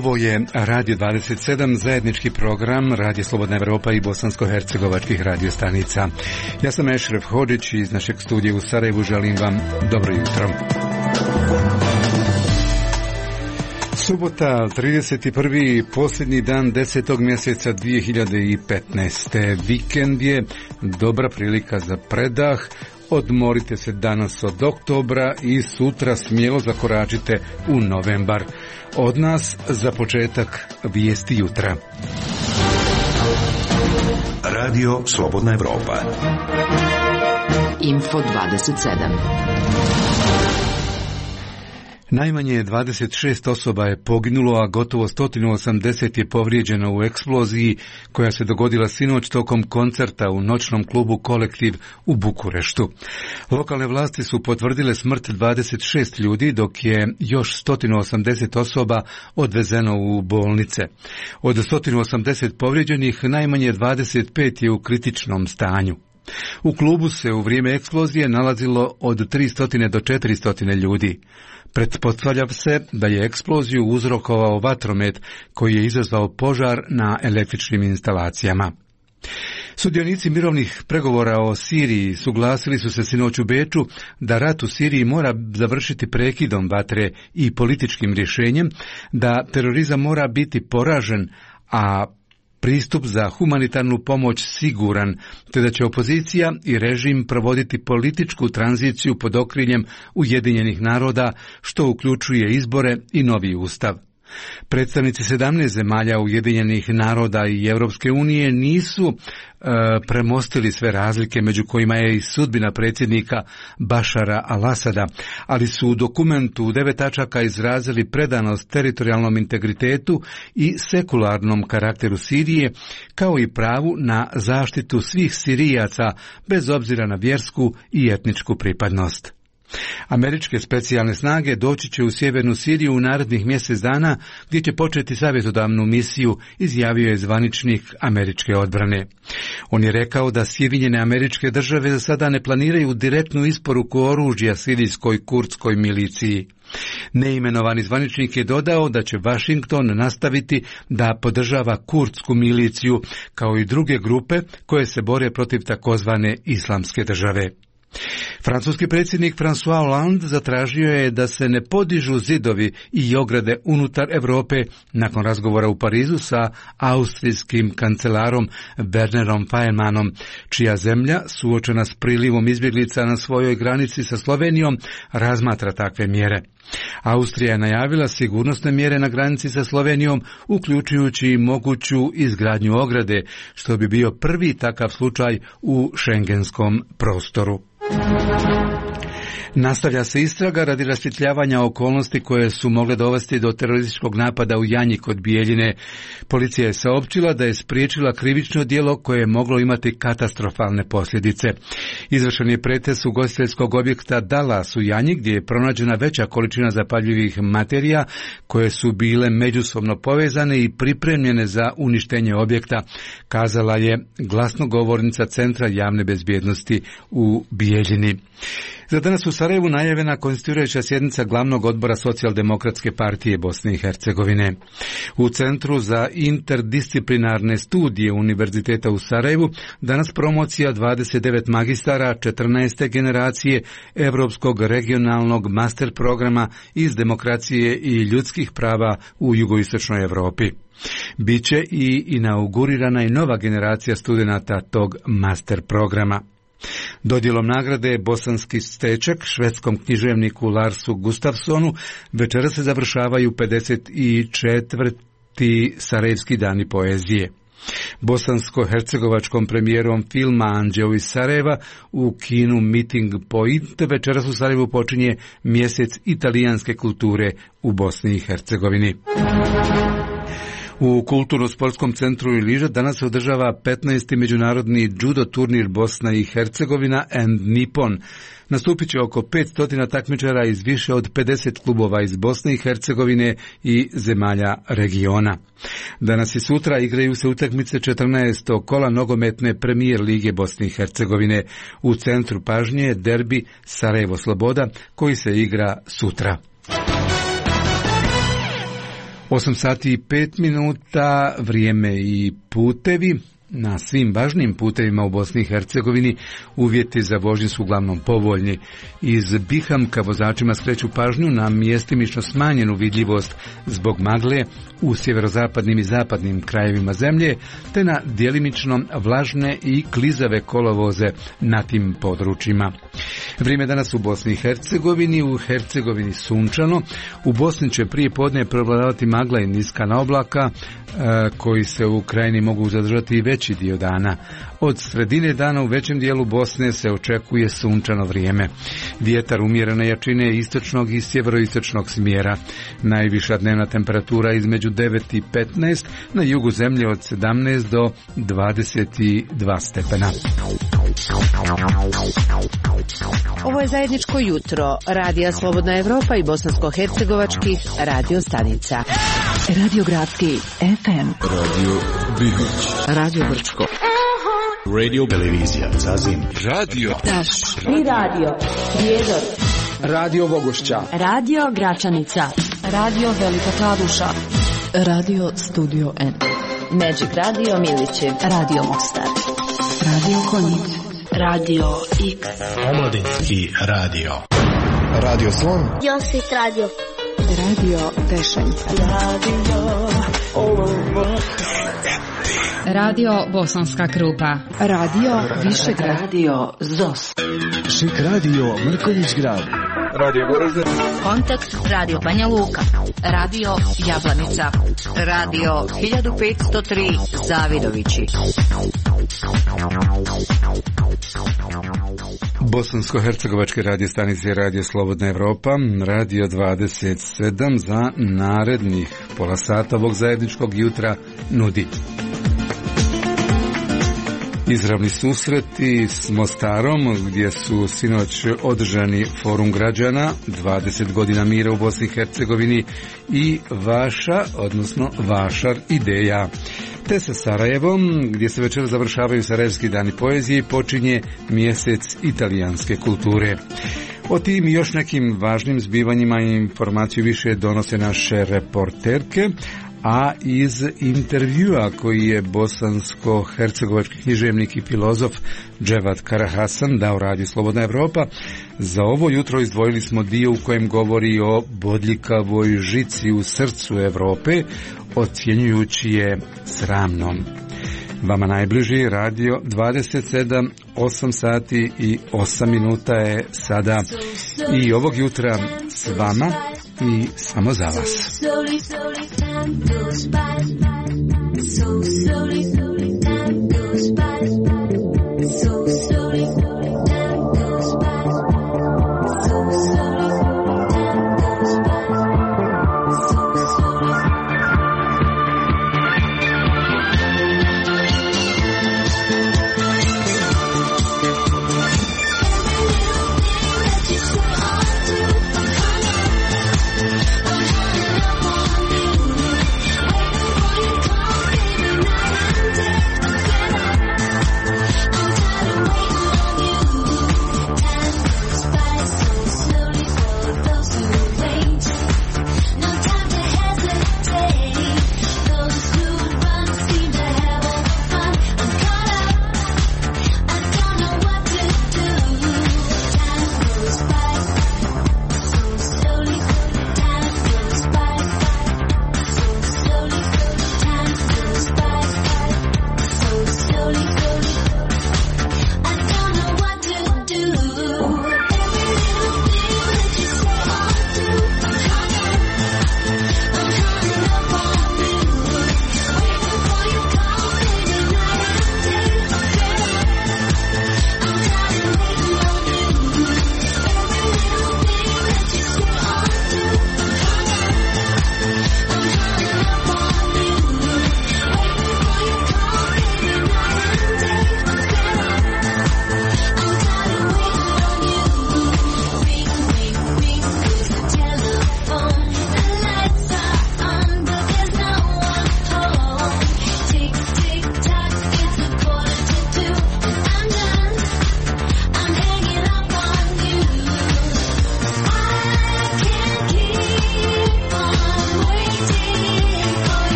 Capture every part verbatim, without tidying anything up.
Ovo je Radio dvadeset sedam, zajednički program Radio Slobodna Evropa i bosansko-hercegovačkih radiostanica. Ja sam Ešref Hodžić i iz našeg studija u Sarajevu želim vam dobro jutro. Subota, trideset prvi posljednji dan desetog mjeseca dvije hiljade petnaeste. Vikend je dobra prilika za predah. Odmorite se danas od oktobra i sutra smjelo zakoračite u novembar. Od nas za početak vijesti jutra. Radio Slobodna Evropa. Info dvadeset sedam. Najmanje dvadeset šest osoba je poginulo, a gotovo sto osamdeset je povrijeđeno u eksploziji koja se dogodila sinoć tokom koncerta u noćnom klubu Kolektiv u Bukureštu. Lokalne vlasti su potvrdile smrt dvadeset šest ljudi, dok je još sto osamdeset osoba odvezeno u bolnice. Od sto osamdeset povrijeđenih najmanje dvadeset pet je u kritičnom stanju. U klubu se u vrijeme eksplozije nalazilo od tristo do četiristo ljudi. Pretpostavlja se da je eksploziju uzrokovao vatromet koji je izazvao požar na električnim instalacijama. Sudionici mirovnih pregovora o Siriji suglasili su se sinoć u Beču da rat u Siriji mora završiti prekidom vatre i političkim rješenjem, da terorizam mora biti poražen, a pristup za humanitarnu pomoć siguran, te da će opozicija i režim provoditi političku tranziciju pod okriljem Ujedinjenih naroda, što uključuje izbore i novi ustav. Predstavnici sedamnaest zemalja Ujedinjenih naroda i Europske unije nisu e, premostili sve razlike, među kojima je i sudbina predsjednika Bašara al-Asada, ali su u dokumentu u devet tačaka izrazili predanost teritorijalnom integritetu i sekularnom karakteru Sirije, kao i pravu na zaštitu svih Sirijaca bez obzira na vjersku i etničku pripadnost. Američke specijalne snage doći će u sjevernu Siriju u narednih mjesec dana, gdje će početi savjetodavnu misiju, izjavio je zvaničnik američke odbrane. On je rekao da Sjedinjene Američke Države za sada ne planiraju direktnu isporuku oružja sirijskoj kurdskoj miliciji. Neimenovani zvaničnik je dodao da će Washington nastaviti da podržava kurdsku miliciju, kao i druge grupe koje se bore protiv takozvane islamske države. Francuski predsjednik François Hollande zatražio je da se ne podižu zidovi i ograde unutar Europe nakon razgovora u Parizu sa austrijskim kancelarom Wernerom Fayemanom, čija zemlja, suočena s prilivom izbjeglica na svojoj granici sa Slovenijom, razmatra takve mjere. Austrija je najavila sigurnosne mjere na granici sa Slovenijom, uključujući i moguću izgradnju ograde, što bi bio prvi takav slučaj u šengenskom prostoru. Nastavlja se istraga radi rasvjetljavanja okolnosti koje su mogle dovesti do terorističkog napada u Janji kod Bijeljine. Policija je saopćila da je spriječila krivično djelo koje je moglo imati katastrofalne posljedice. Izvršen je pretres ugostiteljskog objekta Dalas u Janji, gdje je pronađena veća količina zapaljivih materija koje su bile međusobno povezane i pripremljene za uništenje objekta, kazala je glasnogovornica Centra javne bezbjednosti u Bijeljini. Za danas u Sarajevu najavljena konstituirajuća sjednica glavnog odbora Socijaldemokratske partije Bosne i Hercegovine. U Centru za interdisciplinarne studije Univerziteta u Sarajevu danas promocija dvadeset devet magistara četrnaeste generacije Europskog regionalnog master programa iz demokracije i ljudskih prava u jugoistočnoj Europi. Biće i inaugurirana i nova generacija studenata tog master programa. Dodjelom nagrade Bosanski stečak švedskom književniku Larsu Gustafsonu večeras se završavaju pedeset četvrti Sarajevski dani poezije. Bosansko-hercegovačkom premijerom filma Anđeo iz Sarajeva u kinu Meeting Point večeras u Sarajevu počinje mjesec italijanske kulture u Bosni i Hercegovini. U Kulturno-sportskom centru Iliža danas se održava petnaesti međunarodni judo turnir Bosna i Hercegovina and Nippon. Nastupit će oko petsto takmičara iz više od pedeset klubova iz Bosne i Hercegovine i zemalja regiona. Danas i sutra igraju se utakmice četrnaestog kola nogometne premijer lige Bosne i Hercegovine. U centru pažnje je derbi Sarajevo-Sloboda koji se igra sutra. osam sati i pet minuta, vrijeme i putevi. Na svim važnim putevima u Bosni i Hercegovini uvjeti za vožnju su uglavnom povoljni. Iz Bihamka vozačima skreću pažnju na mjestimično smanjenu vidljivost zbog magle u sjeverozapadnim i zapadnim krajevima zemlje, te na djelimično vlažne i klizave kolovoze na tim područjima. Vrijeme danas u Bosni i Hercegovini, u Hercegovini sunčano, u Bosni će prije podne prevladavati magla i niska oblaka koji se u krajini mogu zadržati i veći dio dana. Od sredine dana u većem dijelu Bosne se očekuje sunčano vrijeme. Vjetar umjerene jačine istočnog i sjeveroistočnog smjera. Najviša dnevna temperatura između devet i petnaest, na jugu zemlje od sedamnaest do dvadeset dva stepena. Ovo je zajedničko jutro Radija Slobodna Evropa i bosansko-hercegovačkih radio stanica. Radio Gradski F M, Radio Bihać, Radio Brčko, Radio Televizija Zazim, Radio Taš i Radio Prijedor, Radio Vogošća, Radio Gračanica, Radio Velika Kladuša, Radio Studio N, Magic Radio Milićev, Radio Mostar, Radio Konjic, Radio X, Omladinski radio, Radio Slon, Josip Radio, Radio Tešanj, Radio Radio Bosanska Krupa, Radio Višegrad, Radio Zos, Šik Radio Mrkonjić Grad, Radio Goražde, Kontakt Radio Banja Luka, Radio Jablanica, Radio hiljadu petsto tri Zavidovići. Bosansko-hercegovačke radio stanice Radio Slobodna Evropa, Radio dvadeset sedam za narednih pola sata ovog zajedničkog jutra nudi izravni susreti s Mostarom, gdje su sinoć održani forum građana, dvadeset godina mira u Bosni i Hercegovini i vaša, odnosno vašar ideja. Te sa Sarajevom, gdje se večer završavaju Sarajevski dani poezije i počinje mjesec italijanske kulture. O tim i još nekim važnim zbivanjima informaciju više donose naše reporterke, a iz intervjua koji je bosansko-hercegovački književnik i filozof Dževat Karahasan dao Radiju Slobodna Evropa, za ovo jutro izdvojili smo dio u kojem govori o bodljikavoj žici u srcu Evrope, ocjenjujući je sramnom. Vama najbliži Radio dvadeset sedam, osam sati i osam minuta je sada i ovog jutra s vama i samo za vas. I'm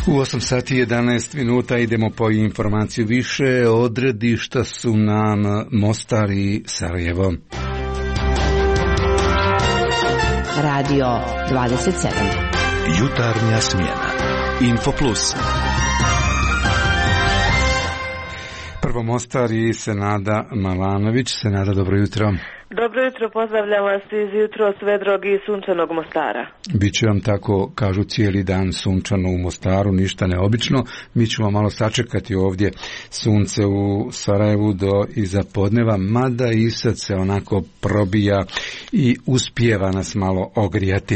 U osam sati i jedanaest minuta idemo po informaciju više. Odredišta su nam Mostar i Sarajevo. Radio dvadeset sedam. Jutarnja smjena. Infoplus. Prvo Mostar i Senada Malanović. Senada, dobro jutro. Dobro jutro, pozdravljam vas iz jutro svedrog i sunčanog Mostara. Biće vam tako, kažu, cijeli dan sunčano u Mostaru, ništa neobično. Mi ćemo malo sačekati ovdje sunce u Sarajevu do iza podneva, mada i sad se onako probija i uspijeva nas malo ogrijati.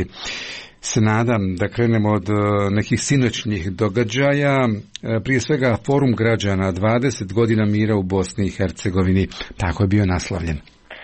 Se nadam da krenemo od nekih sinoćnjih događaja, prije svega Forum građana dvadeset godina mira u Bosni i Hercegovini, tako je bio naslovljen.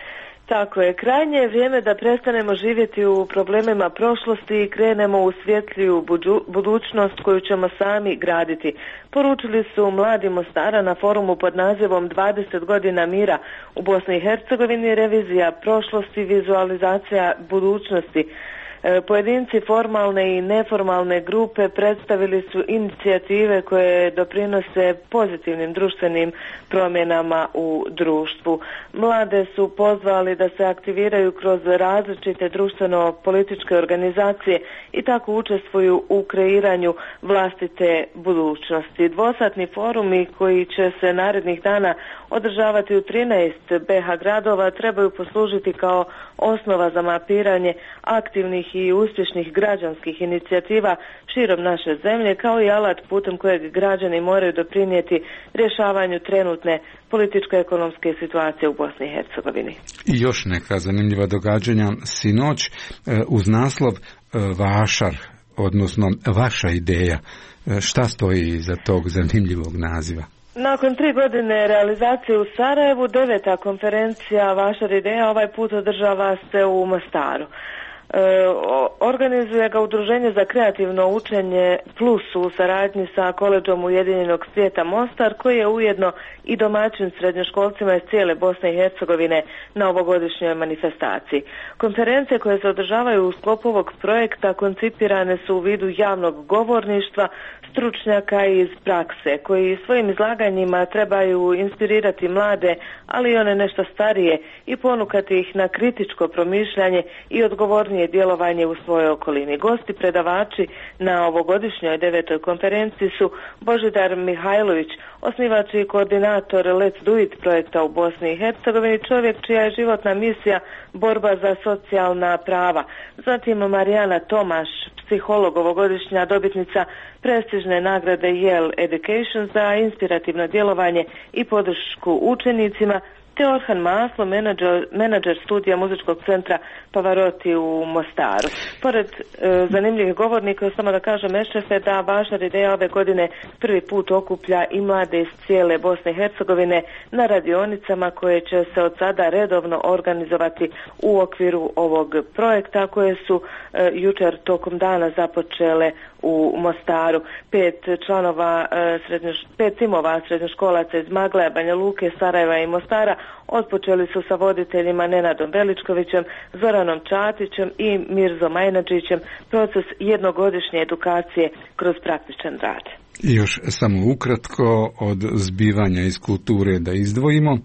Tako je, krajnje je vrijeme da prestanemo živjeti u problemima prošlosti i krenemo u svjetliju budućnost koju ćemo sami graditi. Poručili su mladi Mostara na forumu pod nazivom dvadeset godina mira u Bosni i Hercegovini, revizija prošlosti, vizualizacija budućnosti. Pojedinci formalne i neformalne grupe predstavili su inicijative koje doprinose pozitivnim društvenim promjenama u društvu. Mlade su pozvali da se aktiviraju kroz različite društveno-političke organizacije i tako učestvuju u kreiranju vlastite budućnosti. Dvosatni forumi koji će se narednih dana održavati u trinaest be ha gradova trebaju poslužiti kao osnova za mapiranje aktivnih i uspješnih građanskih inicijativa širom naše zemlje, kao i alat putem kojeg građani moraju doprinijeti rješavanju trenutne političko-ekonomske situacije u Bosni i Hercegovini. I još neka zanimljiva događanja sinoć uz naslov Vašar, odnosno vaša ideja. Šta stoji iza tog zanimljivog naziva? Nakon tri godine realizacije u Sarajevu, deveta konferencija Vašar ideja ovaj put održava se u Mostaru. E, organizuje ga Udruženje za kreativno učenje Plus u saradnji sa Koledžom Ujedinjenog svijeta Mostar, koji je ujedno i domaćin srednjoškolcima iz cijele Bosne i Hercegovine na ovogodišnjoj manifestaciji. Konferencije koje se održavaju u sklopu ovog projekta koncipirane su u vidu javnog govorništva stručnjaka iz prakse, koji svojim izlaganjima trebaju inspirirati mlade, ali i one nešto starije, i ponukati ih na kritičko promišljanje i odgovornije djelovanje u svojoj okolini. Gosti predavači na ovogodišnjoj devetoj konferenciji su Božidar Mihajlović, osnivač i koordinator Let's Do It projekta u Bosni i Hercegovini, čovjek čija je životna misija borba za socijalna prava. Zatim Marijana Tomaš, psiholog, ovogodišnja dobitnica prestižne nagrade Yale Education za inspirativno djelovanje i podršku učenicima, te Orhan Maslo, menadžer, menadžer studija muzičkog centra Pavarotti u Mostaru. Pored e, zanimljivih govornika, samo da kažem Ešefe da Vašar ideja ove godine prvi put okuplja i mlade iz cijele Bosne i Hercegovine na radionicama koje će se od sada redovno organizovati u okviru ovog projekta, koje su e, jučer tokom dana započele u Mostaru. Pet članova, e, srednjoš, pet timova srednjoškolaca iz Magleja, Banja Luke, Sarajeva i Mostara otpočeli su sa voditeljima Nenadom Veličkovićem, Zoranom Čatićem i Mirzom Ajnadžićem proces jednogodišnje edukacije kroz praktičan rad. I još samo ukratko od zbivanja iz kulture da izdvojimo.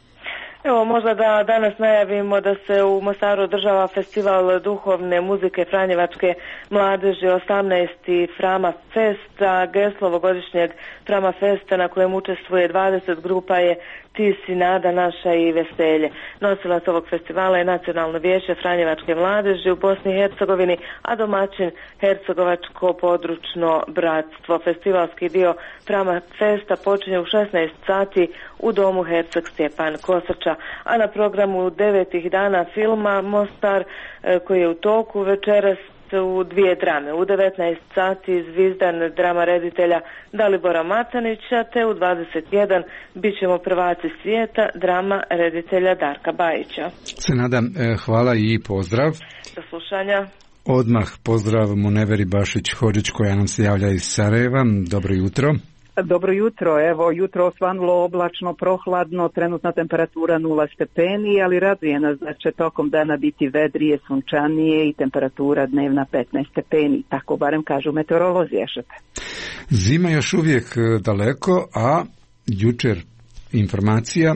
Evo, možda da danas najavimo da se u Mostaru održava festival duhovne muzike Franjevačke mladeži, osamnaesti Frama Festa, geslo ovogodišnjeg Frama Festa na kojem učestvuje dvadeset grupa je Ti si nada naša i veselje. Nosilac ovog festivala je Nacionalno vijeće Franjevačke mladeži u Bosni i Hercegovini, a domaćin Hercegovačko područno bratstvo. Festivalski dio Frama Festa počinje u šesnaest sati u domu Herceg Stjepan Kosača, a na programu devetih dana filma Mostar koji je u toku večeras u dvije drame. U devetnaest sati Zvizdan, drama reditelja Dalibora Matanića, te u dvadeset jedan bit ćemo prvaci svijeta, drama reditelja Darka Bajića. Se nadam, hvala i pozdrav. Do slušanja. Odmah pozdrav Muneveri Bašić Hodžić koja nam se javlja iz Sarajeva. Dobro jutro. Dobro jutro, evo jutro osvanulo oblačno, prohladno, trenutna temperatura nula stepeni, ali raduje nas da će tokom dana biti vedrije, sunčanije i temperatura dnevna petnaest stepeni, tako barem kažu meteorolozi. Ešete. Zima još uvijek daleko, a jučer informacija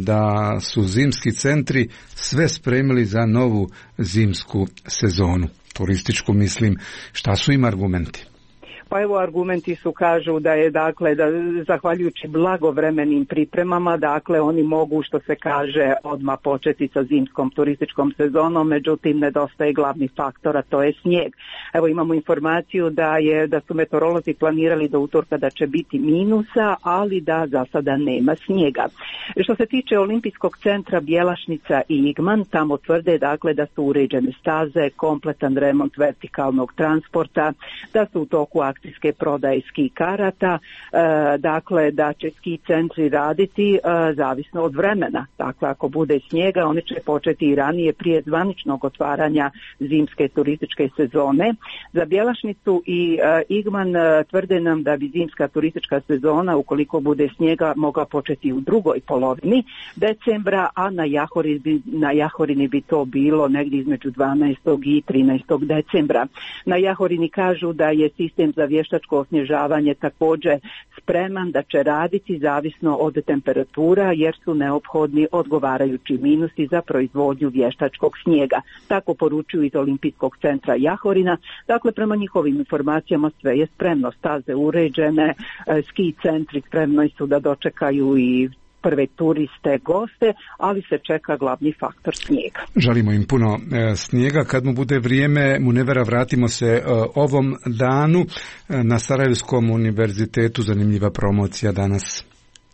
da su zimski centri sve spremili za novu zimsku sezonu. Turističku mislim, šta su im argumenti? Pa evo argumenti su, kažu da je dakle da zahvaljujući blagovremenim pripremama, dakle oni mogu, što se kaže, odmah početi sa zimskom turističkom sezonom, međutim nedostaje glavni faktor, a to je snijeg. Evo imamo informaciju da je da su meteorolozi planirali do utorka da će biti minusa, ali da za sada nema snijega. Što se tiče Olimpijskog centra Bjelašnica i Igman, tamo tvrde dakle da su uređene staze, kompletan remont vertikalnog transporta, da su u toku akcijske prodaje ski karata, e, dakle da će ski centri raditi e, zavisno od vremena. Dakle, ako bude snijega, oni će početi i ranije prije zvaničnog otvaranja zimske turističke sezone. Za Bjelašnicu i e, Igman e, tvrde nam da bi zimska turistička sezona, ukoliko bude snijega, mogla početi u drugoj polovini decembra, a na Jahorini bi, na Jahorini bi to bilo negdje između dvanaestog i trinaestog decembra. Na Jahorini kažu da je sistem za vještačko osnježavanje također spreman, da će raditi zavisno od temperatura, jer su neophodni odgovarajući minusi za proizvodnju vještačkog snijega. Tako poručuju iz Olimpijskog centra Jahorina. Dakle, prema njihovim informacijama sve je spremno, staze uređene, ski centri spremni su da dočekaju i prve turiste, goste, ali se čeka glavni faktor snijega. Želimo im puno e, snijega. Kad mu bude vrijeme, Munevera, vratimo se e, ovom danu. E, na Sarajevskom univerzitetu zanimljiva promocija danas.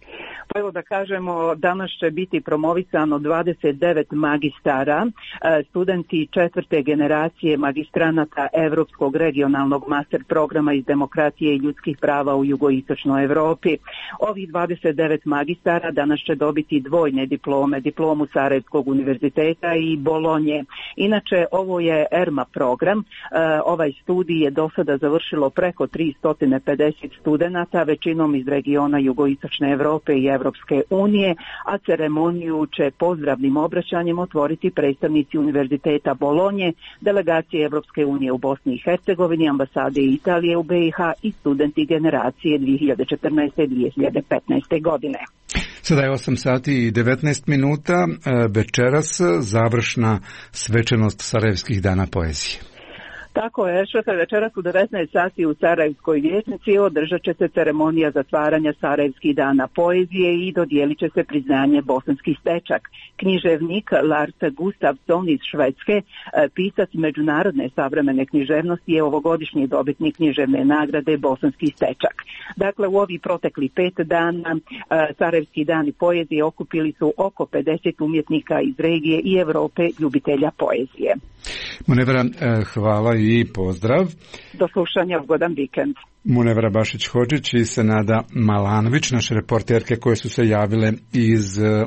Pa evo da kažemo, danas će biti promovisano dvadeset devet magistara, studenti četvrte generacije magistranata Europskog regionalnog master programa iz demokratije i ljudskih prava u jugoistočnoj Europi. Ovih dvadeset devet magistara danas će dobiti dvojne diplome, diplomu Sarajevskog univerziteta i Bolonje. Inače, ovo je ERMA program. Ovaj studij je do sada završilo preko tristo pedeset studenata, većinom iz regiona jugoistočne Europe i Europske unije, a ceremoniju će pozdravnim obraćanjem otvoriti predstavnici Univerziteta Bolonje, delegacije Europske unije u Bosni i Hercegovini, ambasade Italije u B i H i studenti generacije dvije hiljade četrnaeste dvije hiljade petnaeste godine. Sada je osam sati i devetnaest minuta, večeras završna svečanost Sarajevskih dana poezije. Tako je, šefe, večeras u devetnaest sati u Sarajevskoj vijećnici održat će se ceremonija zatvaranja Sarajevskih dana poezije i dodijelit će se priznanje Bosanski stečak. Književnik Lars Gustafsson iz Švedske, pisac međunarodne savremene književnosti, je ovogodišnji dobitnik književne nagrade Bosanski stečak. Dakle, u ovih protekli pet dana Sarajevski dani poezije okupili su oko pedeset umjetnika iz regije i Europe ljubitelja poezije. Munevera, hvala i pozdrav. Do slušanja, ugodan vikend. Munevera Bašić-Hodžić i Senada Malanović, naše reporterke koje su se javile iz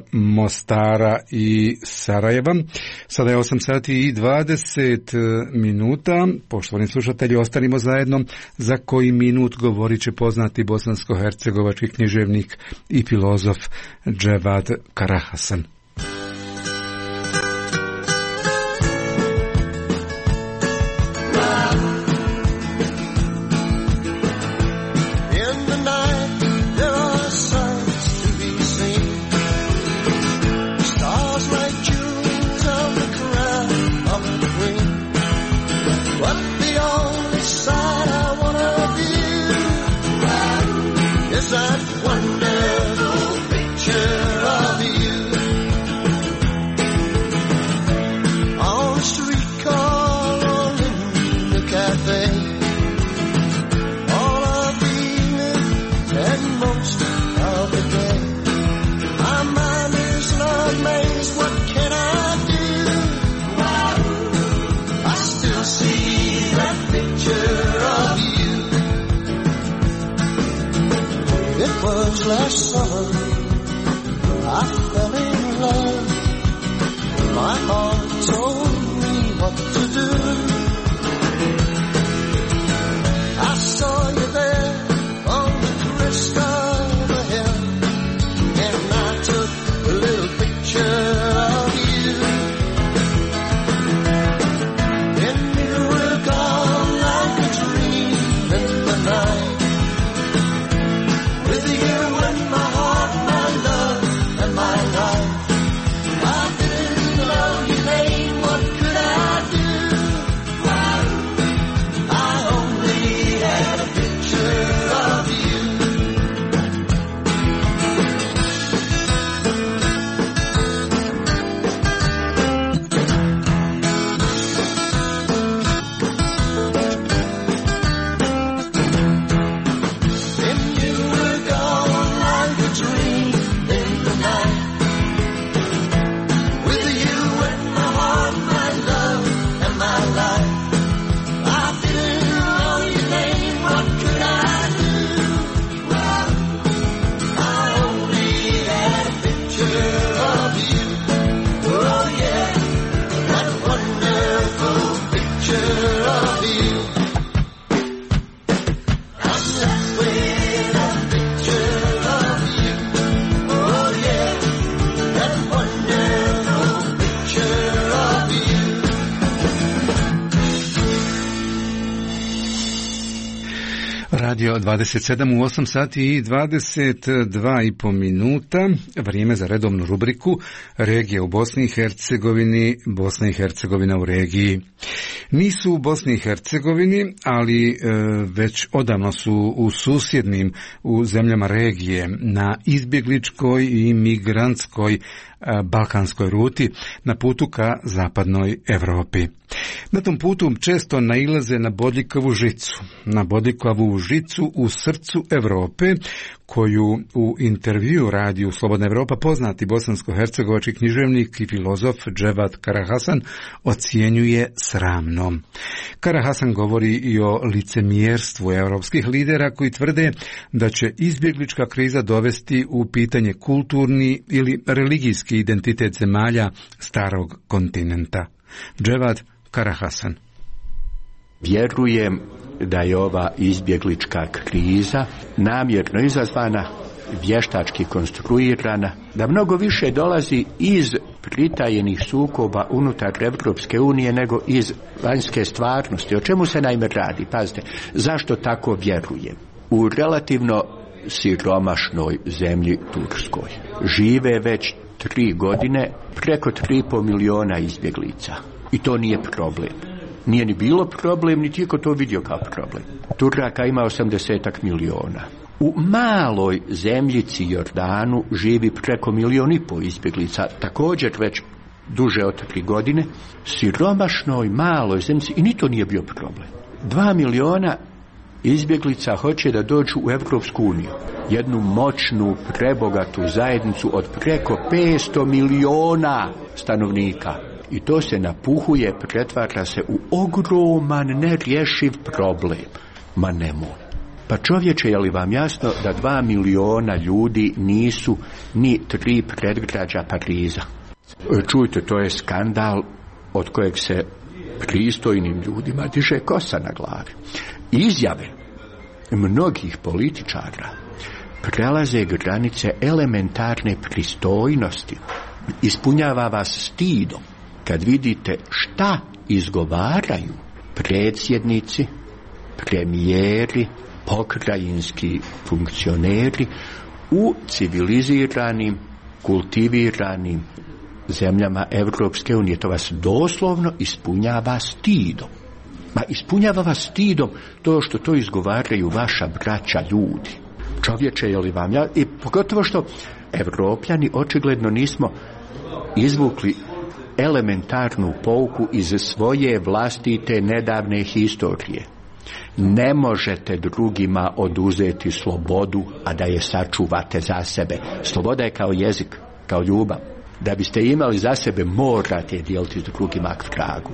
Mostara i Sarajeva. Sada je osam sati i dvadeset minuta. Poštovani slušatelji, ostanimo zajedno. Za koji minut govorit će poznati bosansko-hercegovački književnik i filozof Dževad Karahasan. Last summer, I fell in love. My heart told me what to do. I saw you there on the crystal Radio dvadeset sedam u osam sati i dvadeset dva i po minuta. Vrijeme za redovnu rubriku Regija u Bosni i Hercegovini, Bosna i Hercegovina u regiji. Nisu u Bosni i Hercegovini, ali e, već odavno su u susjednim, u zemljama regije, na izbjegličkoj i migrantskoj balkanskoj ruti na putu ka zapadnoj Europi. Na tom putu često nailaze na bodljikavu žicu, na bodljikavu žicu u srcu Europe, koju u intervju radiju Slobodna Evropa poznati bosansko-hercegovački književnik i filozof Dževat Karahasan ocjenjuje sramnom. Karahasan govori i o licemjerstvu europskih lidera koji tvrde da će izbjeglička kriza dovesti u pitanje kulturni ili religijski identitet zemalja starog kontinenta. Dževat Karahasan. Vjerujem da je ova izbjeglička kriza namjerno izazvana, vještački konstruirana, da mnogo više dolazi iz pritajenih sukoba unutar Evropske unije nego iz vanjske stvarnosti. O čemu se naime radi? Pazite, zašto tako vjerujem? U relativno siromašnoj zemlji Turskoj žive već tri godine preko tri i pol miliona izbjeglica. I to nije problem. Nije ni bilo problem, niti je ko to vidio kao problem. Turaka ima osamdesetak miliona. U maloj zemljici Jordanu živi preko milion i pol izbjeglica, također već duže od tri godine, siromašnoj maloj zemljici, i ni to nije bio problem. Dva miliona izbjeglica hoće da dođu u Evropsku uniju, jednu moćnu, prebogatu zajednicu od preko petsto miliona stanovnika. I to se napuhuje, pretvara se u ogroman, nerješiv problem. Ma nemoj. Pa čovječe, je li vam jasno da dva miliona ljudi nisu ni tri predgrađa Pariza? Čujte, to je skandal od kojeg se pristojnim ljudima diže kosa na glavi. Izjave mnogih političara prelaze granice elementarne pristojnosti. Ispunjava vas stidom kad vidite šta izgovaraju predsjednici, premijeri, pokrajinski funkcioneri u civiliziranim, kultiviranim zemljama Evropske unije. To vas doslovno ispunjava stidom. Ma ispunjava vas stidom to što to izgovaraju vaša braća ljudi. Čovječe, je li vam ja... I pogotovo što Evropljani očigledno nismo izvukli elementarnu pouku iz svoje vlastite nedavne historije. Ne možete drugima oduzeti slobodu, a da je sačuvate za sebe. Sloboda je kao jezik, kao ljubav. Da biste imali za sebe, morate dijeliti s drugima k tragu.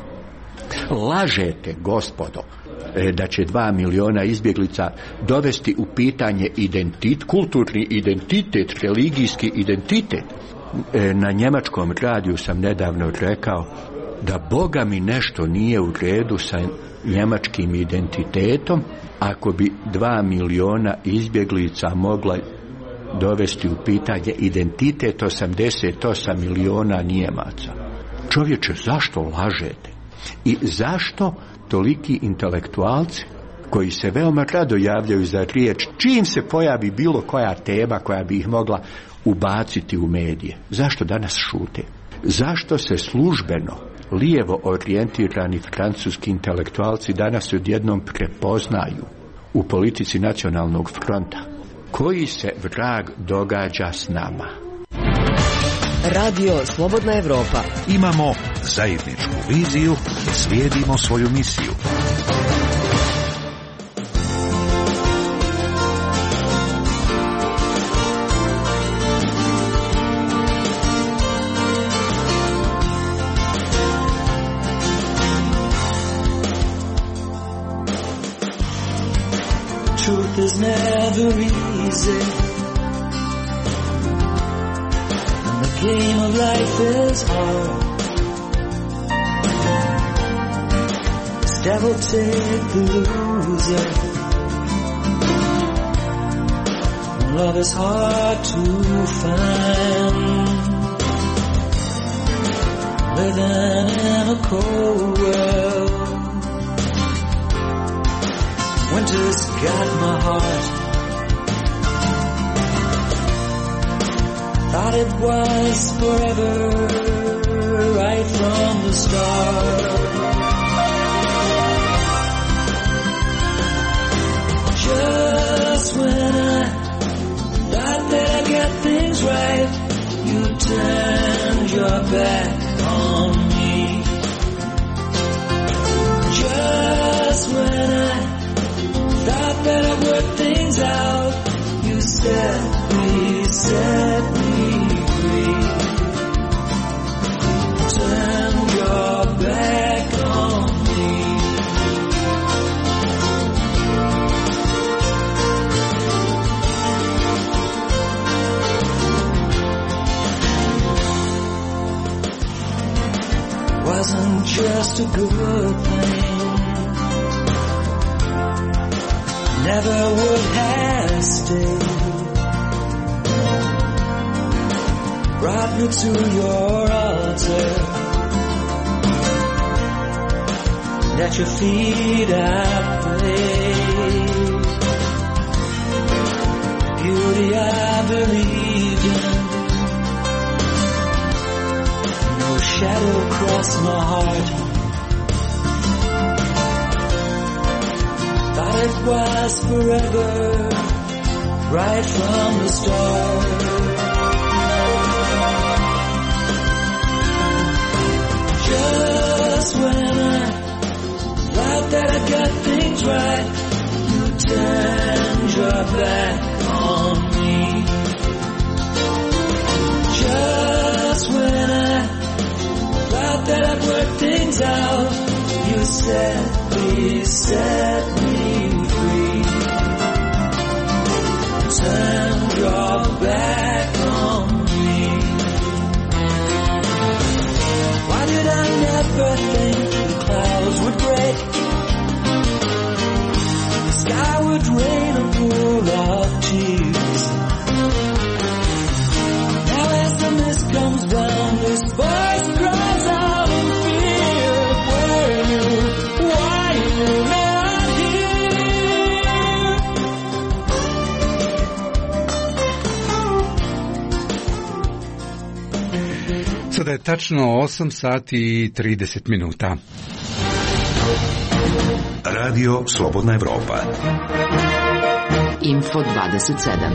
Lažete, gospodo, da će dva miliona izbjeglica dovesti u pitanje identitet, kulturni identitet, religijski identitet. Na njemačkom radiju sam nedavno rekao da Boga mi nešto nije u redu sa njemačkim identitetom ako bi dva miliona izbjeglica mogla dovesti u pitanje identitet osamdeset osam miliona Njemaca. Čovječe, zašto lažete? I zašto toliki intelektualci koji se veoma rado javljaju za riječ čim se pojavi bilo koja tema koja bi ih mogla ubaciti u medije, zašto danas šute? Zašto se službeno lijevo orijentirani francuski intelektualci danas odjednom prepoznaju u politici nacionalnog fronta? Koji se vrag događa s nama? Radio Slobodna Evropa. Imamo zajedničku viziju i slijedimo svoju misiju. Truth is never easy, and the game of life is hard. This devil take the loser. Love is hard to find. Living in a cold world, Winter's got my heart. Thought it was forever, right from the start. Just when I thought that I got things right, you turned your back on me. Just when I thought that I worked things out, you set me, set me free. Turned your back on me. Wasn't just a good thing. Never would have stayed. Brought me to your altar. At your feet I pray. Beauty I believed in. No shadow crossed my heart. Thought it was forever, right from the start. Just when I thought that I got things right, you turned your back on me. Just when I thought that I'd worked things out, you set me, set me free. Turned your back on me. Why did I never think the clouds would break? The sky would rain a pool of tears. Now as the mist comes down, this voice cries out in fear. Where are you? Why are you not here? Sada je tačno osam sati i trideset minuta. Radio Slobodna Evropa. Info dvadeset sedam.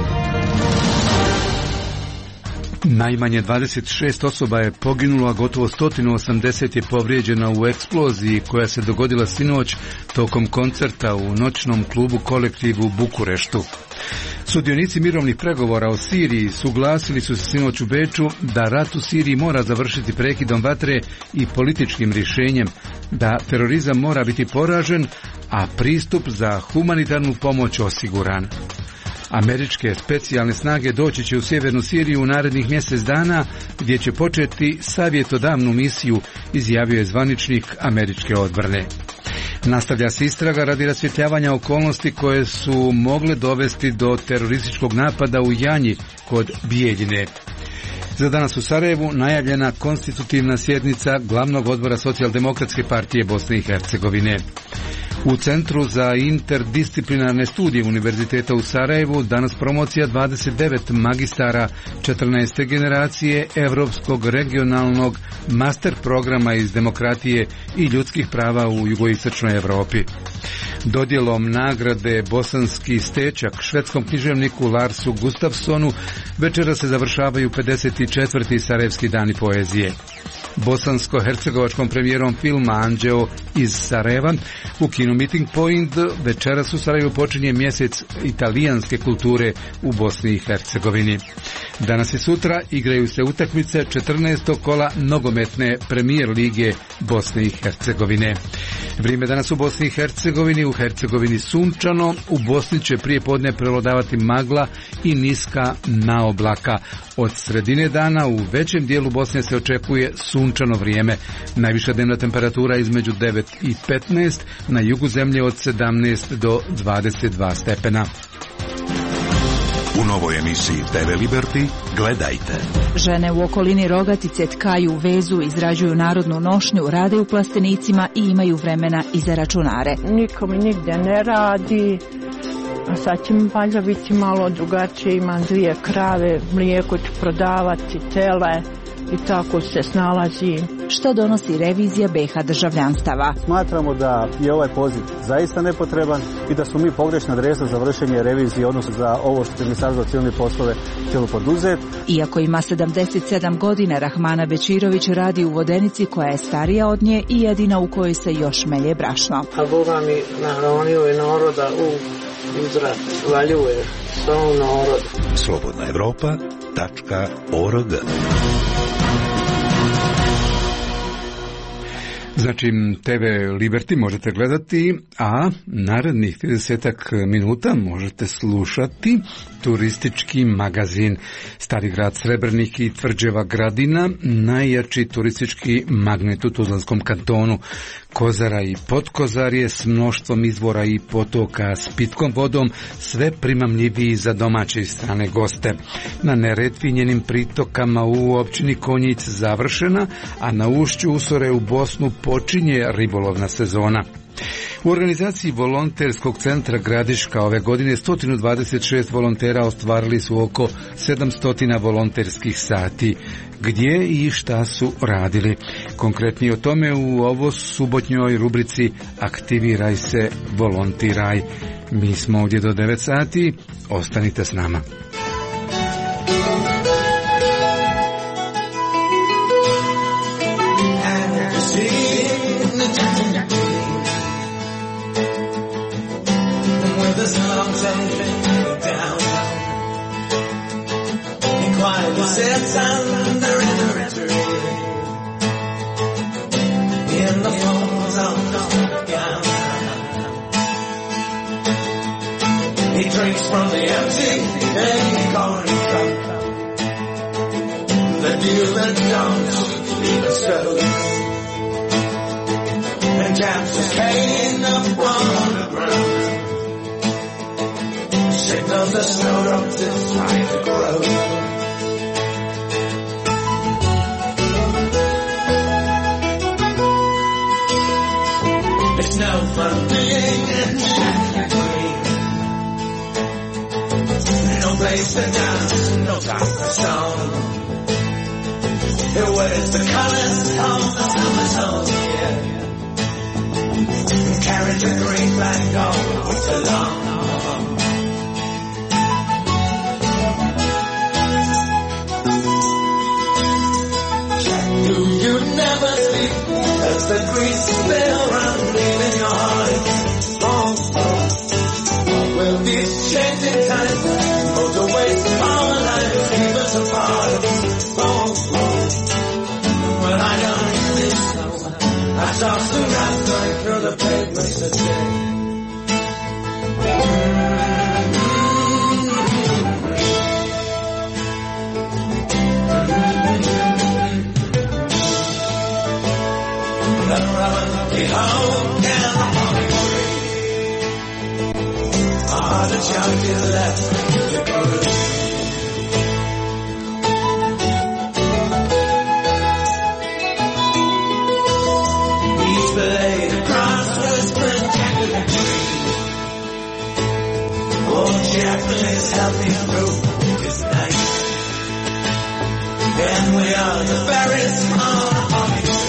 Najmanje dvadeset šest osoba je poginulo, a gotovo sto osamdeset je povrijeđeno u eksploziji koja se dogodila sinoć tokom koncerta u noćnom klubu Kolektiv u Bukureštu. Sudionici mirovnih pregovora o Siriji suglasili su se sinoć u Beču da rat u Siriji mora završiti prekidom vatre i političkim rješenjem, da terorizam mora biti poražen, a pristup za humanitarnu pomoć osiguran. Američke specijalne snage doći će u sjevernu Siriju u narednih mjesec dana, gdje će početi savjetodavnu misiju, izjavio je zvaničnik američke odbrane. Nastavlja se istraga radi rasvjetljavanja okolnosti koje su mogle dovesti do terorističkog napada u Janji kod Bijeljine. Za danas u Sarajevu najavljena konstitutivna sjednica glavnog odbora Socijaldemokratske partije Bosne i Hercegovine. U Centru za interdisciplinarne studije Univerziteta u Sarajevu danas promocija dvadeset devet magistara četrnaeste generacije Europskog regionalnog master programa iz demokratije i ljudskih prava u jugoistočnoj Europi. Dodjelom nagrade Bosanski stečak švedskom književniku Larsu Gustafsonu večera se završavaju pedeset četvrti Sarajevski dani poezije. Bosansko-hercegovačkom premijerom filma Anđeo iz Sarajeva u kinu Meeting Point večeras u Sarajevu počinje mjesec italijanske kulture u Bosni i Hercegovini. Danas i sutra igraju se utakmice četrnaestog kola nogometne premijer lige Bosne i Hercegovine. Vrijeme danas u Bosni i Hercegovini, u Hercegovini sunčano, u Bosni će prije podne prevladavati magla i niska naoblaka. Od sredine dana u većem dijelu Bosne se očekuje sunčano vrijeme. Najviša dnevna temperatura između devet i petnaest, na jugu zemlje od sedamnaest do dvadeset dva stepena. U novoj emisiji te ve Liberty gledajte. Žene u okolini Rogatice tkaju, vezu, izrađuju narodnu nošnju, rade u plastenicima i imaju vremena i za računare. Nikom nigde ne radi, a sad će mi valjda biti malo drugačije, imam dvije krave, mlijeko ću prodavati, tele i tako se snalazi. Što donosi revizija be ha državljanstava? Smatramo da je ovaj poziv zaista nepotreban i da smo mi pogrešna adresa za vršenje revizije, odnosno za ovo što će Ministarstvo za civilne poslove htjelo poduzeti. Iako ima sedamdeset sedam godina, Rahmana Bečirović radi u vodenici koja je starija od nje i jedina u kojoj se još melje brašno. A Boga mi nahranio je naroda u uzrat, valjuje svom narodu. slobodna evropa tačka org. Znači, te ve Liberty možete gledati, a narednih tridesetak minuta možete slušati turistički magazin Stari grad Srebrnik i Tvrđeva Gradina, najjači turistički magnet u Tuzlanskom kantonu. Kozara i Potkozarje s mnoštvom izvora i potoka s pitkom vodom, sve primamljiviji za domaće i strane goste. Na Neretvi njenim pritokama u općini Konjic završena, a na ušću Usore u Bosnu počinje ribolovna sezona. U organizaciji volonterskog centra Gradiška ove godine sto dvadeset šest volontera ostvarili su oko sedamsto volonterskih sati. Gdje i šta su radili? Konkretnije o tome u ovo subotnjoj rubrici Aktiviraj se, volontiraj. Mi smo ovdje do devet sati, ostanite s nama. Sits under in the tree in the falls of the gown. He drinks from the empty acorn cup, the dew that don't even sow, and taps his cane upon the ground. Signals the snowdrops is trying to grow. No fun being in Shaggy Green. No place to dance, no time for song. It wears the colors of the summer song, yeah. Carries a green flag all winter long. Do you never sleep as the grease spill around, leaving your heart long, long. We'll be changing time, motorways, power lines, keep us apart, long, long. But I don't think so. I saw some rats going through the pavements today. Behold, down the holly tree, ah, the child is left to go to sleep. He's belayed across the spectacular tree. Old Jacqueline is helping through his night, and we are the berries on the holly tree.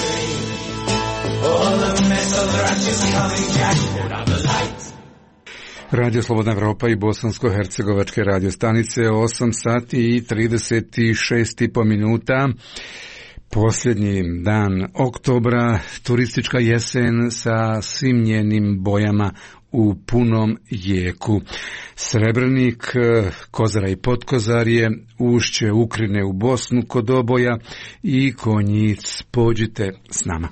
Radio Slobodna Evropa i Bosansko-hercegovačke radio stanice, osam sati i trideset šest i po minuta. Posljednji dan oktobra, turistička jesen sa svim njenim bojama u punom jeku. Srebrnik, Kozara i Potkozarje, Ušće Ukrine u Bosnu kod oboja i Konjic. Pođite s nama.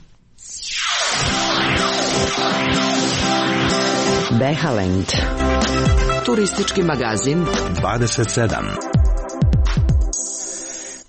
Behaland. Turistički magazin dvadeset sedam.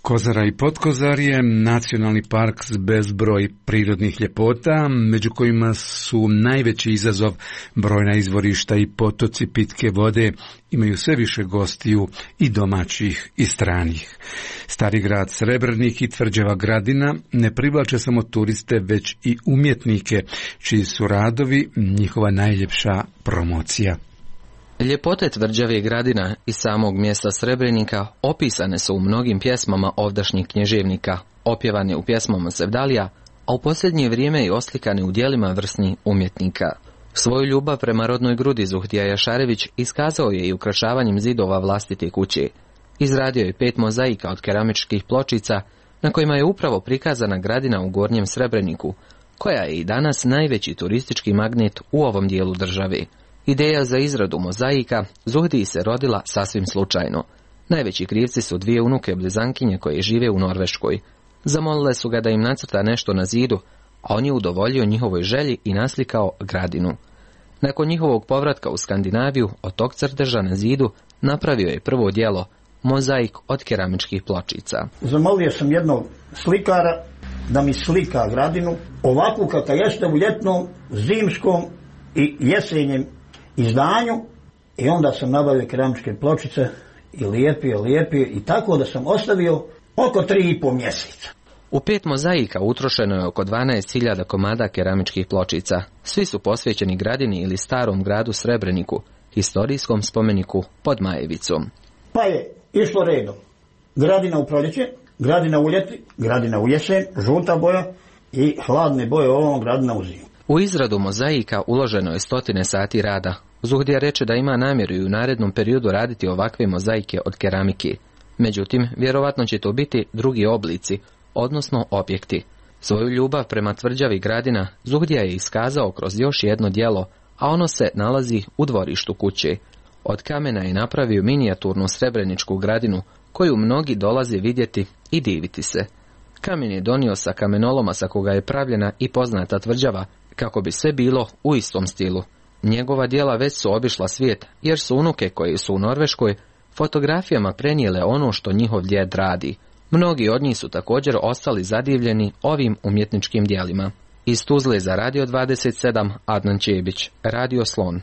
Kozara i Potkozarje, nacionalni park s bezbroj prirodnih ljepota, među kojima su najveći izazov brojna izvorišta i potoci pitke vode, imaju sve više gostiju i domaćih i stranih. Stari grad Srebrnik i tvrđava Gradina ne privlače samo turiste, već i umjetnike, čiji su radovi njihova najljepša promocija. Ljepote tvrđave Gradina i samog mjesta Srebrenika opisane su u mnogim pjesmama ovdašnjih knježevnika, opjevane u pjesmama Sevdalija, a u posljednje vrijeme i oslikane u djelima vrsnih umjetnika. Svoju ljubav prema rodnoj grudi Zuhdija Jašarević iskazao je i ukrašavanjem zidova vlastite kuće. Izradio je pet mozaika od keramičkih pločica, na kojima je upravo prikazana Gradina u Gornjem Srebreniku, koja je i danas najveći turistički magnet u ovom dijelu države. Ideja za izradu mozaika Zuhdiji se rodila sasvim slučajno. Najveći krivci su dvije unuke blizankinje koje žive u Norveškoj. Zamolile su ga da im nacrta nešto na zidu, a on je udovoljio njihovoj želji i naslikao Gradinu. Nakon njihovog povratka u Skandinaviju, od tog crteža na zidu napravio je prvo djelo, mozaik od keramičkih pločica. Zamolio sam jednog slikara da mi slika Gradinu, ovakvu kakva jeste u ljetnom, zimskom i jesenjem izdanju, i onda sam nabavio keramičke pločice i lijepio, lijepio i tako da sam ostavio oko tri i po mjeseca. U pet mozaika utrošeno je oko dvanaest hiljada komada keramičkih pločica. Svi su posvećeni Gradini ili starom gradu Srebreniku, historijskom spomeniku pod Majevicom. Pa je išlo redom. Gradina u proljeće, Gradina u ljeti, Gradina u jesen, žuta boja i hladne boje ovom, Gradina u zimu. U izradu mozaika uloženo je stotine sati rada. Zuhdija reče da ima namjeru i u narednom periodu raditi ovakve mozaike od keramike. Međutim, vjerovatno će to biti drugi oblici, odnosno objekti. Svoju ljubav prema tvrđavi Gradina Zuhdija je iskazao kroz još jedno djelo, a ono se nalazi u dvorištu kuće. Od kamena je napravio minijaturnu srebreničku Gradinu, koju mnogi dolaze vidjeti i diviti se. Kamen je donio sa kamenoloma sa koga je pravljena i poznata tvrđava, kako bi sve bilo u istom stilu. Njegova djela već su obišla svijet, jer su unuke koje su u Norveškoj fotografijama prenijele ono što njihov djed radi. Mnogi od njih su također ostali zadivljeni ovim umjetničkim djelima. Iz Tuzle za Radio dvadeset sedam, Adnan Čebić, Radio Slon.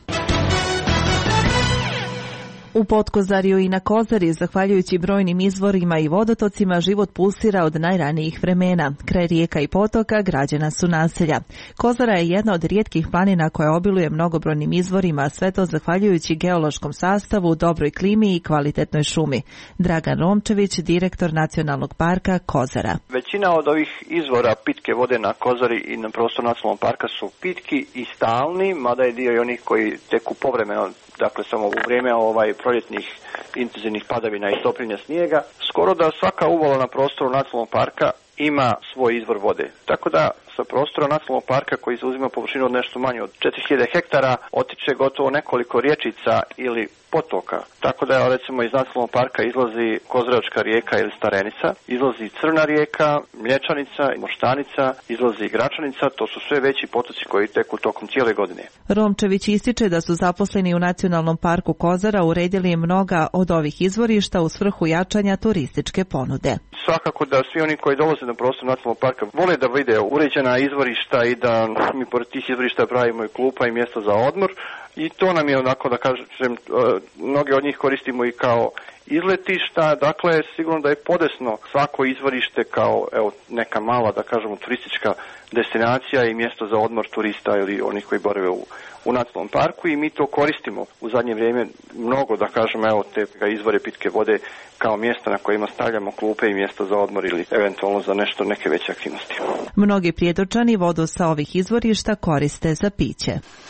U Potkozarju i na Kozari, zahvaljujući brojnim izvorima i vodotocima, život pulsira od najranijih vremena. Kraj rijeka i potoka građena su naselja. Kozara je jedna od rijetkih planina koja obiluje mnogobrojnim izvorima, sve to zahvaljujući geološkom sastavu, dobroj klimi i kvalitetnoj šumi. Dragan Romčević, direktor Nacionalnog parka Kozara. Većina od ovih izvora pitke vode na Kozari i na prostoru nacionalnog parka su pitki i stalni, mada je dio i onih koji teku povremeno, dakle samo u vrijeme ovaj proljetnih intenzivnih padavina i topljenja snijega. Skoro da svaka uvala na prostoru nacionalnog parka ima svoj izvor vode. Tako da sa prostora nacionalnog parka, koji zauzima površinu od nešto manje od četiri hiljade hektara, otiče gotovo nekoliko rječica ili potoka. Tako da recimo iz nacionalnog parka izlazi Kozaračka rijeka ili Starenica, izlazi Crna rijeka, Mlječanica, Moštanica, izlazi Gračanica, to su sve veći potoci koji teku tokom cijele godine. Romčević ističe da su zaposleni u Nacionalnom parku Kozara uredili mnoga od ovih izvorišta u svrhu jačanja turističke ponude. Svakako da svi oni koji dolaze na prostor nacionalnog parka vole da vide uređena izvorišta i da mi pored tih izvorišta pravimo i klupa i mjesta za odmor, i to nam je onako, da kažem, mnogi od njih koristimo i kao izletišta. Dakle, sigurno da je podesno svako izvorište kao evo neka mala, da kažemo, turistička destinacija i mjesto za odmor turista ili onih koji borave u, u nacionalnom parku, i mi to koristimo u zadnje vrijeme mnogo, da kažem, evo te izvore pitke vode kao mjesta na kojima stavljamo klupe i mjesta za odmor ili eventualno za nešto, neke veće aktivnosti. Mnogi Prijedorčani vodu sa ovih izvorišta koriste za piće.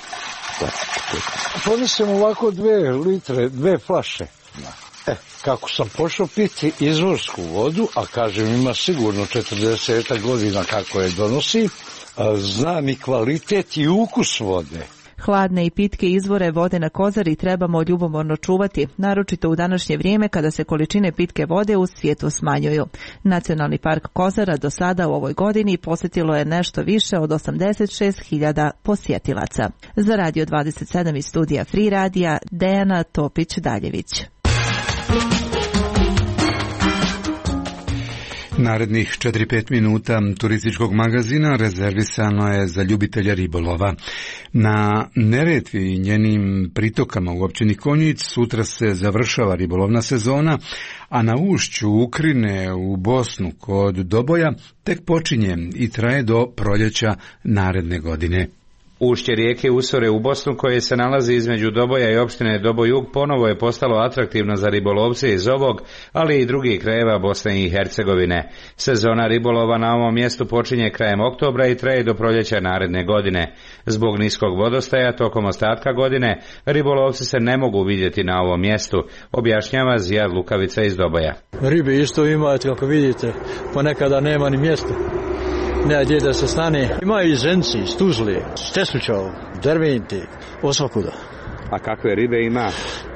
Ponesem ovako dve litre, dve flaše. E, kako sam pošao piti izvorsku vodu, a kažem ima sigurno četrdeset godina kako je donosim, znam i kvalitet i ukus vode. Hladne i pitke izvore vode na Kozari trebamo ljubomorno čuvati, naročito u današnje vrijeme kada se količine pitke vode u svijetu smanjuju. Nacionalni park Kozara do sada u ovoj godini posjetilo je nešto više od osamdeset šest hiljada posjetilaca. Za Radio dvadeset sedam iz studija Free Radija, Dejana Topić-Daljević. Narednih četiri do pet minuta turističkog magazina rezervisano je za ljubitelja ribolova. Na Neretvi i njenim pritokama u općini Konjic sutra se završava ribolovna sezona, a na ušću Ukrine u Bosnu kod Doboja tek počinje i traje do proljeća naredne godine. Ušće rijeke Usore u Bosnu, koje se nalazi između Doboja i opštine Doboj-Jug, ponovo je postalo atraktivno za ribolovce iz ovog, ali i drugih krajeva Bosne i Hercegovine. Sezona ribolova na ovom mjestu počinje krajem oktobra i traje do proljeća naredne godine. Zbog niskog vodostaja tokom ostatka godine ribolovci se ne mogu vidjeti na ovom mjestu, objašnjava Zijad Lukavica iz Doboja. Ribe isto imate, kako vidite, ponekada nema ni mjesta. Ne, gdje da se stane. Ima i zenci, iz Tuzle, Stesličao, Derventi, osvakuda. A kakve ribe ima?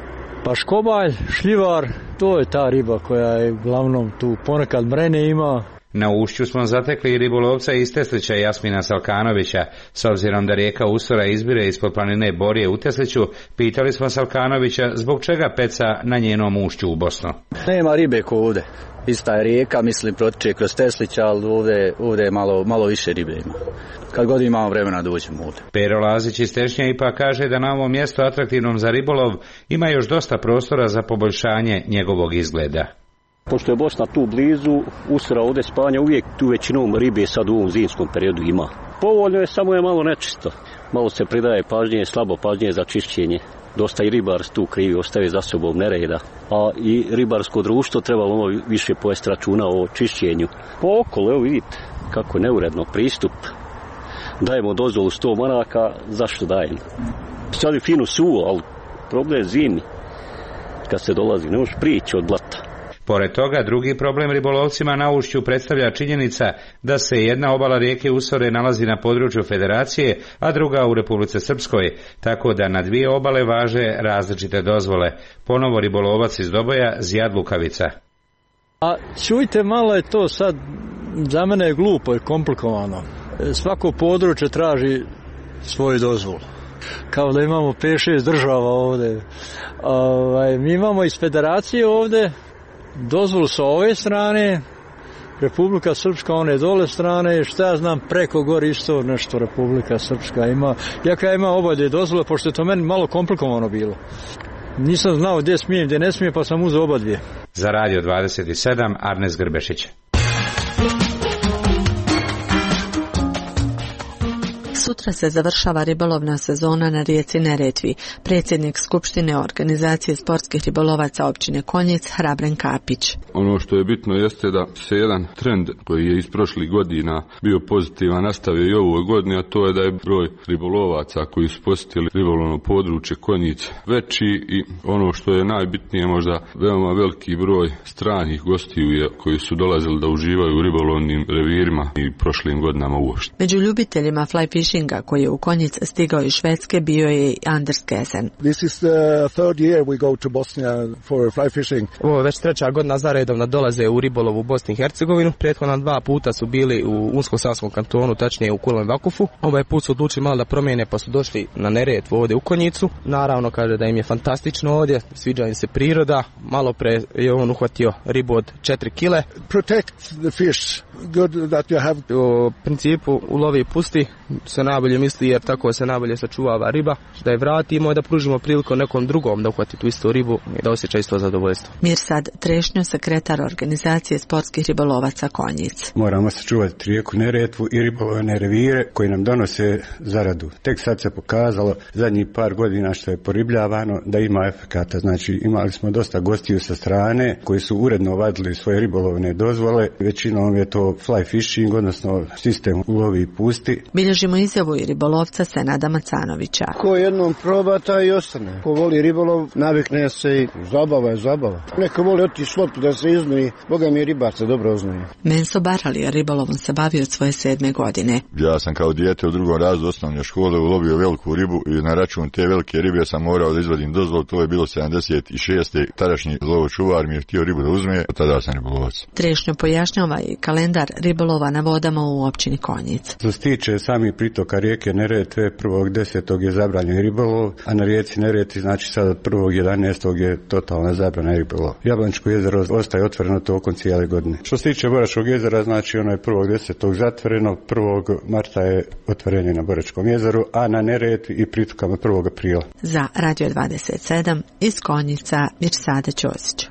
Pa škobalj, šljivar, to je ta riba koja je uglavnom tu. Ponekad mrene ima. Na ušću smo zatekli ribolovca iz Teslića Jasmina Salkanovića. S obzirom da rijeka Usora izbire ispod planine Borje u Tesliću, pitali smo Salkanovića zbog čega peca na njenom ušću u Bosnu. Nema ribe ko ovdje. Ista je rijeka, mislim, protiče kroz Teslića, ali ovdje, ovdje je malo, malo više ribe ima. Kad god imamo vremena dođemo ovdje. Pero Lazić iz Tešnja ipak kaže da na ovom mjestu atraktivnom za ribolov ima još dosta prostora za poboljšanje njegovog izgleda. Pošto je Bosna tu blizu, Usora ovdje spanja, uvijek tu većinom ribe sad u ovom zimskom periodu ima. Povoljno je, samo je malo nečisto. Malo se pridaje pažnje, slabo pažnje za čišćenje. Dosta i ribar tu krivi, ostave za sobom nereda. A i ribarsko društvo trebalo ono više povesti računa o čišćenju. Po okolo, evo vidite kako je neuredno pristup. Dajemo dozvolu sto maraka, zašto dajemo? Sad je fino suvo, ali problem je zimi. Kad se dolazi, ne možeš prići od blata. Pored toga, drugi problem ribolovcima na ušću predstavlja činjenica da se jedna obala rijeke Usore nalazi na području Federacije, a druga u Republici Srpskoj, tako da na dvije obale važe različite dozvole. Ponovo ribolovac iz Doboja, Zijad Lukavica. A čujte, malo je to sad, za mene je glupo i komplikovano. Svako područje traži svoju dozvolu. Kao da imamo pet šest država ovdje. Ovaj, mi imamo iz Federacije ovdje dozvolu sa ove strane, Republika Srpska one dole strane, šta ja znam, preko gore isto nešto Republika Srpska ima. Iako ja imam obadje dozvole, pošto je to meni malo komplikovano bilo. Nisam znao gdje smijem, gdje ne smijem, pa sam uzeo obadvije. Za Radio dvadeset sedam, Arnes Grbešić. Sutra se završava ribolovna sezona na rijeci Neretvi. Predsjednik Skupštine organizacije sportskih ribolovaca općine Konjic, Hrabren Kapić. Ono što je bitno jeste da se jedan trend koji je iz prošlih godina bio pozitivan nastavio i ovoj godini, a to je da je broj ribolovaca koji su posjetili ribolovno područje Konjic veći i ono što je najbitnije, možda veoma veliki broj stranih gostiju je, koji su dolazili da uživaju u ribolovnim revirima i prošlim godinama uopšte. Među ljubiteljima fly fishing koji je u Konjic stigao iz Švedske bio je i Anders Kesen. This is the third year we go to Bosnia for fly fishing. Ovo je već treća godina za redom da dolaze u ribolov u Bosni i Hercegovinu. Prethodna dva puta su bili u Unsko-Sanskom kantonu, tačnije u Kulom Vakufu. Ovaj put su odlučili malo da promijene pa su došli na Neretvu ovdje u Konjicu. Naravno kaže da im je fantastično ovdje, sviđa im se priroda. Malo pre je on uhvatio ribu od četiri kile. Protect the fish. Good that you have. U principu ulovi pusti se najbolje misli jer tako se najbolje sačuvava riba, da je vratimo i da pružimo priliku nekom drugom da uhvati tu istu ribu i da osjeća isto zadovoljstvo. Mirsad Trešnjo, sekretar organizacije sportskih ribolovaca Konjic. Moramo sačuvati rijeku Neretvu i ribolovne revire koji nam donose zaradu. Tek sad se pokazalo zadnjih par godina što je poribljavano da ima efekata. Znači imali smo dosta gostiju sa strane koji su uredno vadili svoje ribolovne dozvole. Većinom je to fly fishing, odnosno sistem ulovi i pusti. Bilježimo izjavu i ribolovca Senada Macanovića. Ko jednom proba, taj i ostane. Ko voli ribolov, navikne se i zabava je zabava. Neko voli otići šlopu da se iznoji, Boga mi ribar se dobro oznaje. Menso Barali ribolovom se bavio od svoje sedme godine. Ja sam kao dijete u drugom razredu osnovne škole ulovio veliku ribu i na račun te velike ribe sam morao da izvadim dozvol, to je bilo sedamdeset šeste. Tadašnji lovočuvar mi je htio ribu da uzme, tada sam ribolovac. Trešnjo pojašnjava i kalendar ribolova na vodama u općini Konjic. Što se tiče sami pritok pritoka rijeke Neretve prvog desetog je zabranjen ribolov, a na rijeci Neretvi znači sad od prvog jedanaestog je totalna zabrana ribolov. Jablaničko jezero ostaje otvoreno tokom cijele godine. Što se tiče Boračkog jezera, znači ono je prvog desetog zatvoreno, prvog marta je otvorenje na Boračkom jezeru, a na Neretvi i pritokama prvog aprila. Za Radio dvadeset sedam iz Konjica Mirsada Ćosić.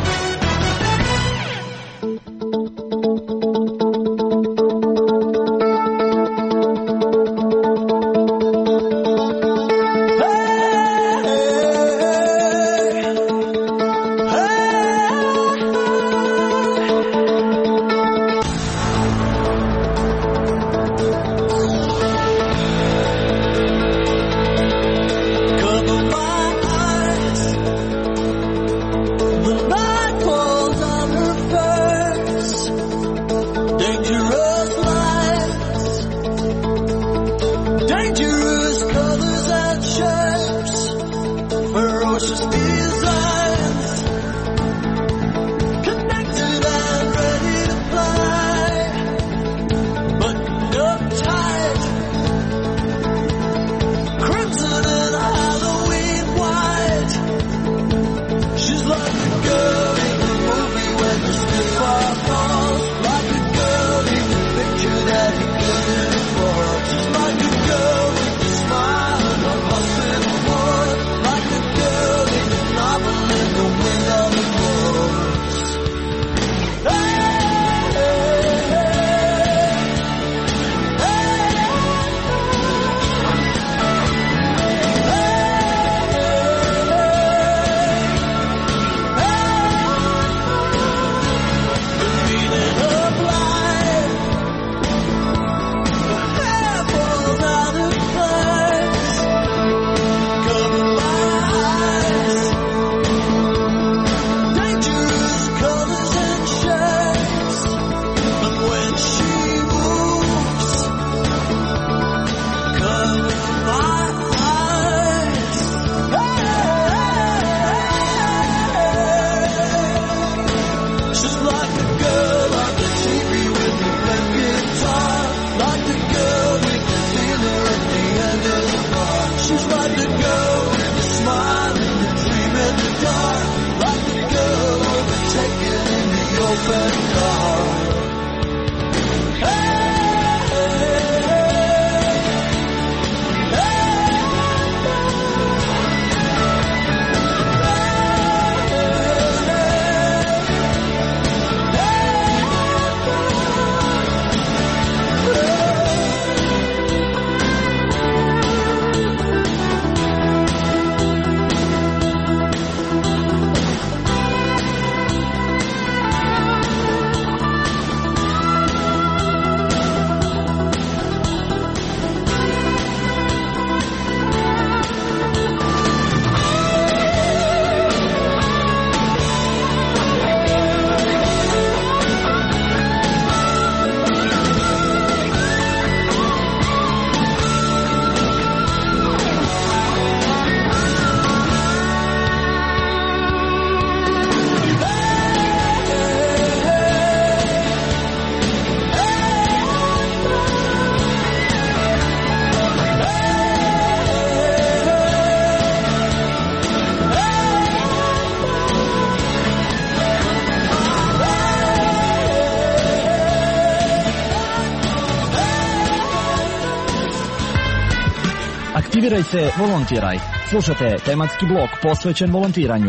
Aktiviraj se, volontiraj. Slušate tematski blok posvećen volontiranju.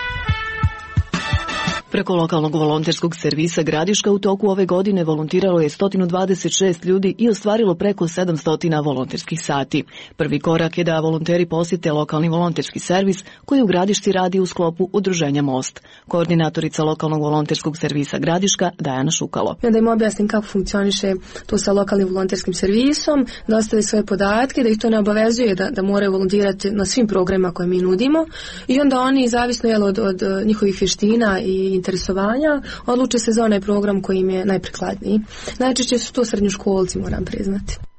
Preko lokalnog volonterskog servisa Gradiška u toku ove godine volontiralo je sto dvadeset šest ljudi i ostvarilo preko sedamsto volonterskih sati. Prvi korak je da volonteri posjete lokalni volonterski servis koji u Gradišci radi u sklopu udruženja Most. Koordinatorica lokalnog volonterskog servisa Gradiška Dajana Šukalo. Da im objasnim kako funkcioniše to sa lokalnim volonterskim servisom, da ostave svoje podatke, da ih to ne obavezuje da, da moraju volontirati na svim programima koje mi nudimo i onda oni, zavisno jel, od, od njihovih vještina i interesovanja, odluče se za onaj program koji im je najprikladniji. Najčešće su to srednjoškolci, moram priznati.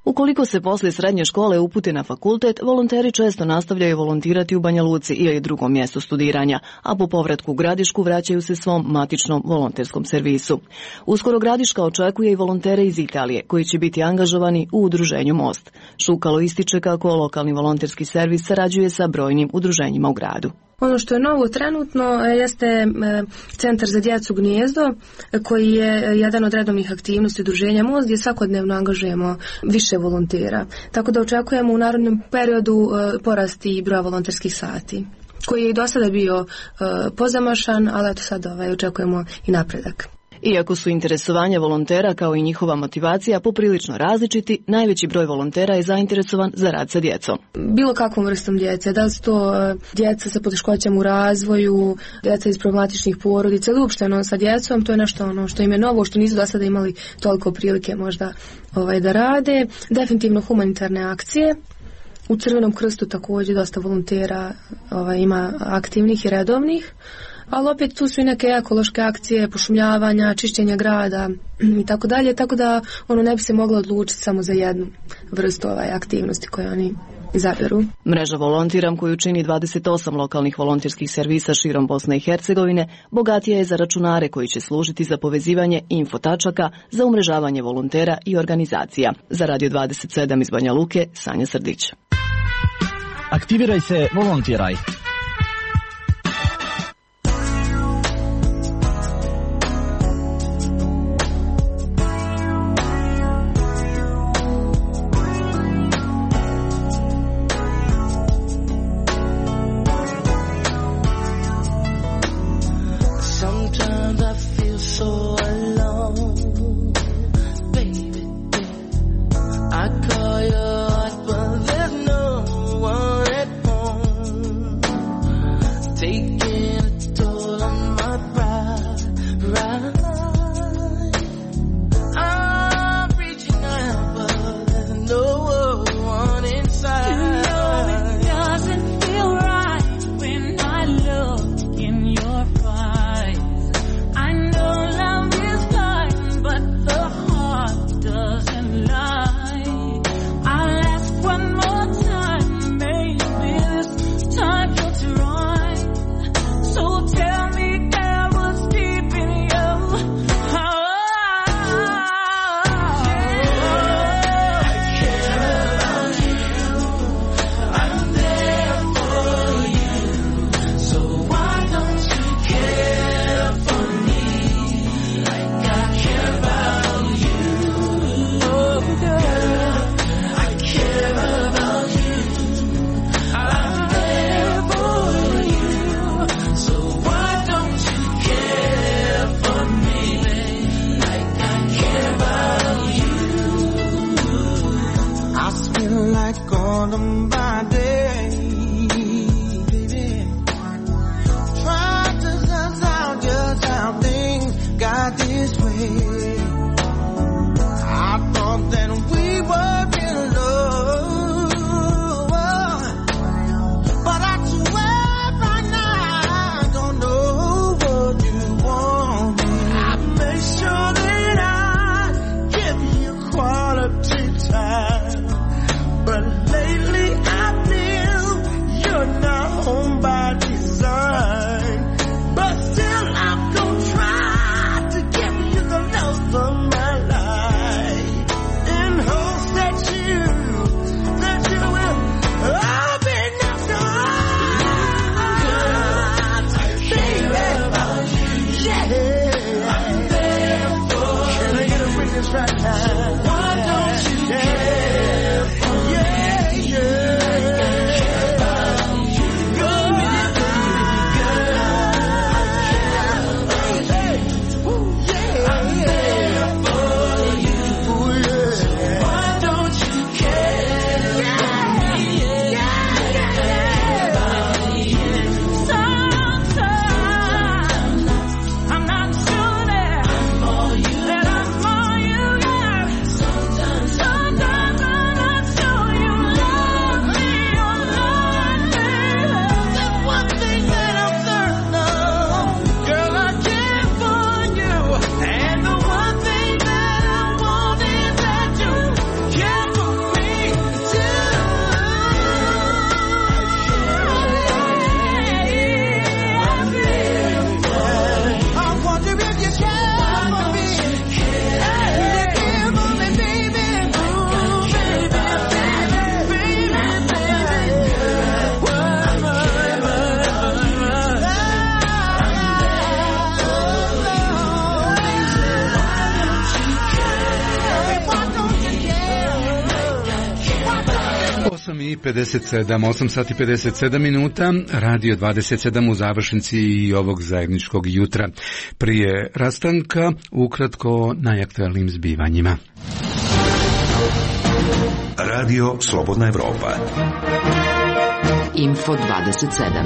Ukoliko se posle srednje škole upute na fakultet, volonteri često nastavljaju volontirati u Banja Luci ili drugom mjestu studiranja, a po povratku u Gradišku vraćaju se svom matičnom volonterskom servisu. Uskoro Gradiška očekuje i volontere iz Italije, koji će biti angažovani u udruženju Most. Šukalo ističe kako lokalni volonterski servis sarađuje sa brojnim udruženjima u gradu. Ono što je novo trenutno jeste Centar za djecu Gnijezdo, koji je jedan od redovnih aktivnosti udruženja Most, gdje svakodnevno angažujemo više volontera. Tako da očekujemo u narednom periodu porast i broja volonterskih sati, koji je i do sada bio pozamašan, ali eto sad ovaj, očekujemo i napredak. Iako su interesovanja volontera kao i njihova motivacija poprilično različiti, najveći broj volontera je zainteresovan za rad sa djecom. Bilo kakvom vrstom djece, da li su to djeca sa poteškoćama u razvoju, djeca iz problematičnih porodica, ili uopšteno sa djecom, to je nešto ono što im je novo, što nisu do sada imali toliko prilike možda ovaj, da rade. Definitivno humanitarne akcije. U Crvenom krstu također dosta volontera ovaj, ima aktivnih i redovnih. Ali opet tu su i neke ekološke akcije, pošumljavanja, čišćenja grada i tako dalje, tako da ono ne bi se moglo odlučiti samo za jednu vrstu ovaj aktivnosti koje oni izaberu. Mreža Volontiram, koju čini dvadeset osam lokalnih volonterskih servisa širom Bosne i Hercegovine, bogatija je za računare koji će služiti za povezivanje infotačaka, za umrežavanje volontera i organizacija. Za Radio dvadeset sedam iz Banja Luke, Sanja Srdić. Aktiviraj se, volontiraj. Sometimes osam i pedeset sedam, osam sati pedeset sedam minuta, Radio dvadeset sedam u završnici i ovog zajedničkog jutra. Prije rastanka, ukratko najaktualnim zbivanjima. Radio Slobodna Evropa. Info dvadeset sedam.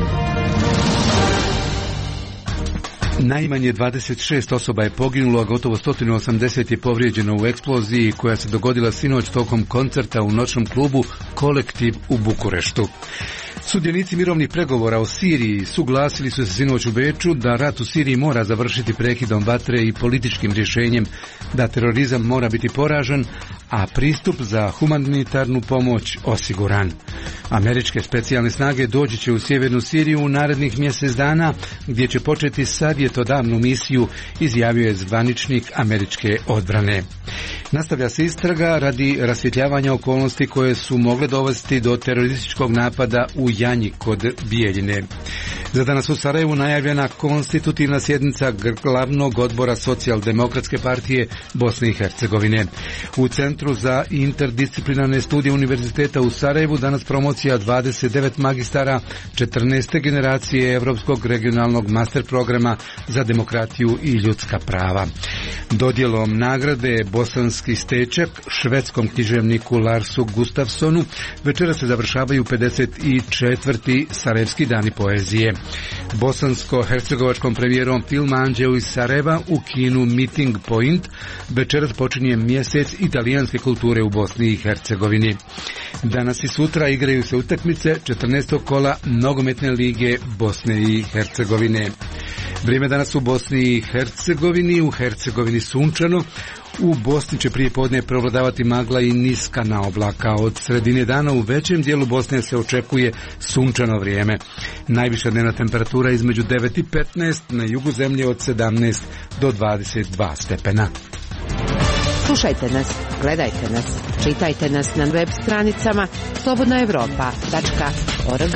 Najmanje dvadeset šest osoba je poginulo, a gotovo sto osamdeset je povrijeđeno u eksploziji koja se dogodila sinoć tokom koncerta u noćnom klubu Kolektiv u Bukureštu. Sudionici mirovnih pregovora o Siriji suglasili su se sinoć u Beču da rat u Siriji mora završiti prekidom vatre i političkim rješenjem, da terorizam mora biti poražen, a pristup za humanitarnu pomoć osiguran. Američke specijalne snage doći će u sjevernu Siriju u narednih mjesec dana, gdje će početi savjetodavnu misiju, izjavio je zvaničnik američke odbrane. Nastavlja se istraga radi rasvjetljavanja okolnosti koje su mogle dovesti do terorističkog napada u Janji kod Bijeljine. Za danas u Sarajevu najavljena konstitutivna sjednica glavnog odbora Socijaldemokratske partije Bosne i Hercegovine. U Centru za interdisciplinarne studije Univerziteta u Sarajevu danas promocija dvadeset devet magistara četrnaeste generacije Europskog regionalnog master programa za demokratiju i ljudska prava. Dodjelom nagrade Bosanski stečak švedskom književniku Larsu Gustafsonu večera se završavaju pedeset četvrti Sarajevski dani poezije. Bosansko-hercegovačkom premijerom filma Anđeo iz Sarajeva u kinu Meeting Point večeras počinje mjesec italijanske kulture u Bosni i Hercegovini. Danas i sutra igraju se utakmice četrnaestog kola nogometne lige Bosne i Hercegovine. Vrijeme danas u Bosni i Hercegovini, u Hercegovini sunčano, u Bosni će prije podne prevladavati magla i niska naoblaka. Od sredine dana u većem dijelu Bosne se očekuje sunčano vrijeme. Najviša dnevna temperatura između devet i petnaest, na jugu zemlje od sedamnaest do dvadeset dva stepena. Slušajte nas, gledajte nas, čitajte nas na web stranicama slobodna evropa tačka org.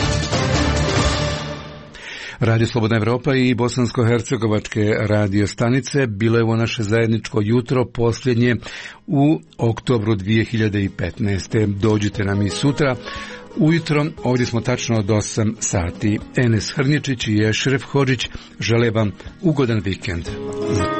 Radio Slobodna Evropa i bosansko-hercegovačke radio stanice bilo je ovo naše zajedničko jutro, posljednje u oktobru dvije hiljade petnaeste. Dođite nam i sutra ujutro, ovdje smo tačno od osam sati. Enes Hrnječić i Ešref Hodžić žele vam ugodan vikend.